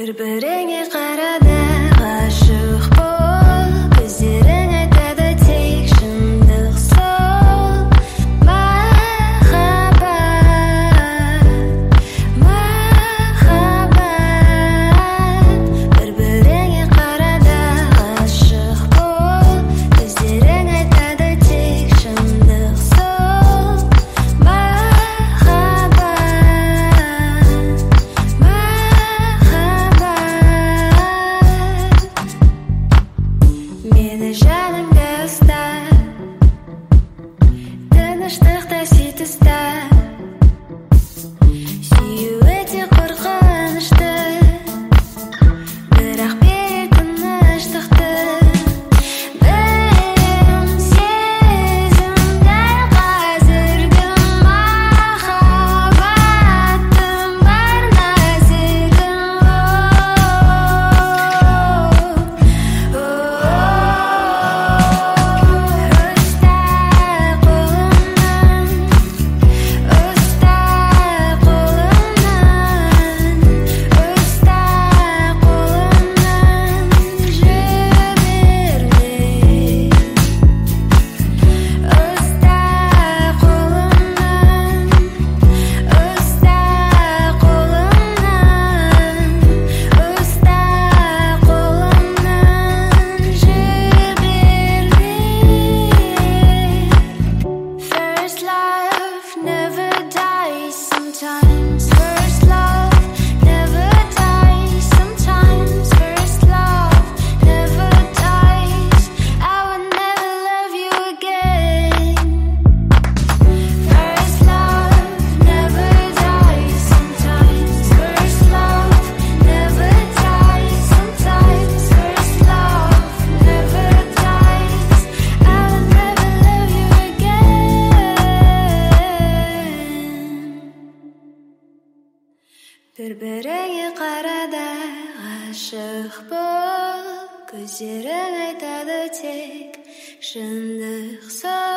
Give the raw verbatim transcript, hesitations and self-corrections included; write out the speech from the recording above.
бір-біріңе қарады ғашық бол, көздерің айтады тек шындық сол. Махаббат, махаббат, бір-біріңе қарады ғашық бол, көздерің айтады тек шындық сол. Мені жаныңда ұста, тыныштықта сүйт ұста. Сүю өте қорқынышты, бірақ берер тыныштықты. Білем сезім дәл қазіргі махаббаттың бар нәзігін. Бір-біріңе қарады ғашық бол, көздерің айтады тек шындық сол.